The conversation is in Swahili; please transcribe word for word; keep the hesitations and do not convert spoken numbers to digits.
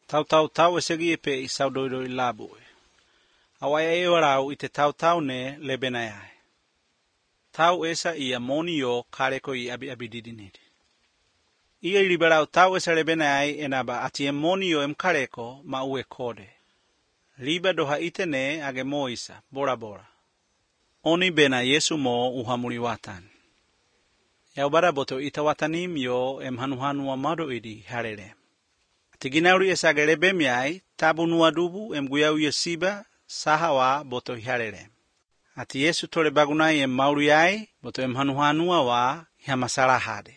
Tau tau tau e segi e pe i saudoiro i labu e. Awai e warau i te tau tau ne lebena ai. Tau esa i a moni o kareko i abi abi didinidi. Ia i liberau tau esa lebena ai e naba ati e moni o em kareko ma ue kode. Liba doha ite ne age moisa, bora bora. Oni bena Yesu mo uhamuri watan. Yau bara boto ita watanim yo em hanu hanu wa mado idi harere. Tiginauri esa gerebe miai, tabu nuadubu em guyau yesiba, sahawa boto hiarere. Ati Yesu tole bagunai em mauriai, boto em hanu hanua wa hiamasara hade.